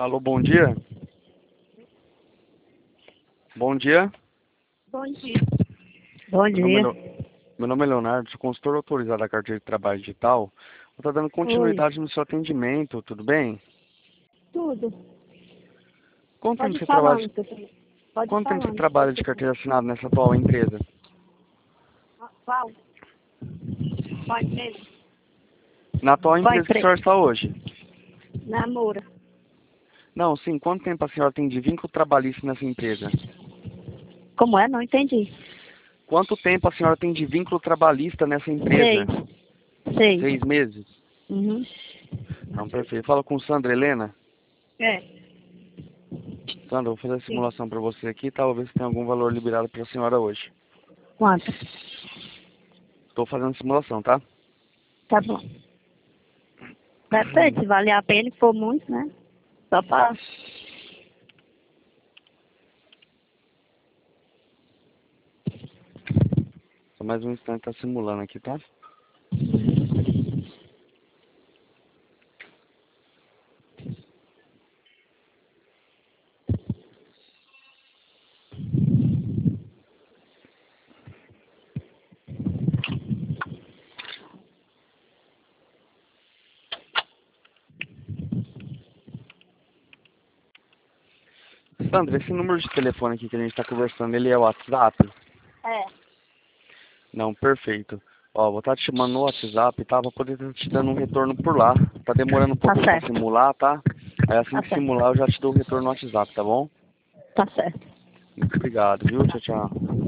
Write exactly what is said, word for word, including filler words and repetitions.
Alô, bom dia. Bom dia. Bom dia. Bom Meu nome é, dia. Leo- Meu nome é Leonardo, sou consultor autorizado da Carteira de Trabalho Digital. Eu estou dando continuidade no seu atendimento, tudo bem? Tudo. Quanto tempo Pode você falar, trabalha, doutor. Pode quanto tempo você falar. trabalha de carteira assinada nessa atual empresa? Qual? Qual empresa? Na atual Qual empresa que a empresa? senhora está hoje? Namora. Não, sim, quanto tempo a senhora tem de vínculo trabalhista nessa empresa? Como é? Não entendi. Quanto tempo a senhora tem de vínculo trabalhista nessa empresa? Seis. Seis. Seis meses? Uhum. Não, perfeito. Fala com Sandra Helena. É. Sandra, eu vou fazer a simulação para você aqui, tá? Vou ver se tem algum valor liberado para a senhora hoje. Quanto? Estou fazendo simulação, tá? Tá bom. Depende, se valer a pena, se for muito, né? Só pra... Só mais um instante, tá simulando aqui, tá? Sandra, esse número de telefone aqui que a gente está conversando, ele é o WhatsApp? É. Não, perfeito. Ó, vou estar te chamando no WhatsApp, tá? Pra poder estar te dando um retorno por lá. Tá demorando um Tá pouquinho pra certo. simular, tá? Aí assim Tá que certo. simular, eu já te dou o retorno no WhatsApp, tá bom? Tá certo. Muito obrigado, viu? Tchau, tchau.